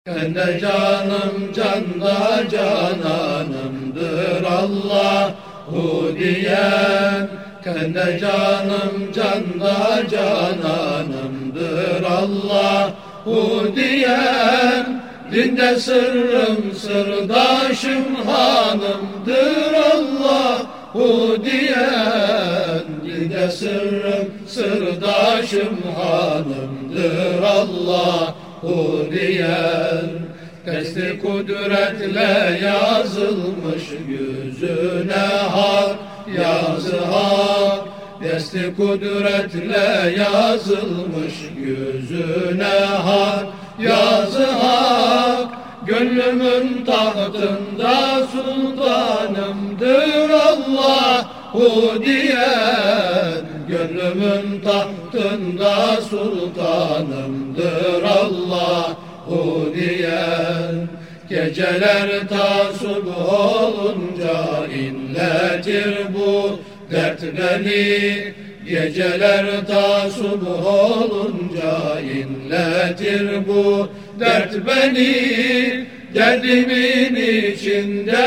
Ben de canım canda cananımdır Allahu diyen. Ben de canım canda cananımdır Allahu diyen. Dinde sırrım sırdaşım hanımdır Allahu diyen. Dinde sırrım sırdaşım hanımdır Allahu diyen. Desti kudretle yazılmış yüzüne hak yazı hak. Desti kudretle yazılmış yüzüne hak yazı hak. Gönlümün tahtında sultanımdır Allahu diyen. Gönlümün tahtında sultanımdır Allahu diyen. Geceler ta subh olunca inletir bu dert beni. Geceler ta subh olunca inletir bu dert beni. Derdimin içinde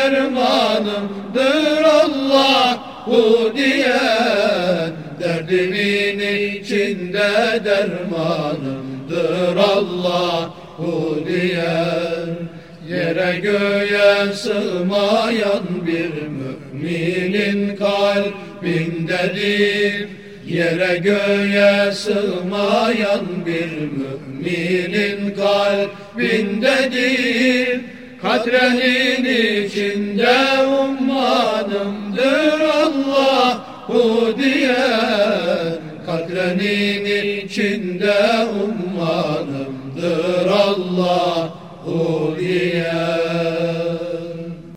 dermanımdır Allahu diyen. Derdimin içinde dermanımdır Allahu diyen. Yere göğe sığmayan bir müminin kalbindedir. Yere göğe sığmayan bir müminin kalbindedir. Katrenin içinde ummanımdır Allahu diyen. Katrenin içinde ummanımdır Allahu diyen.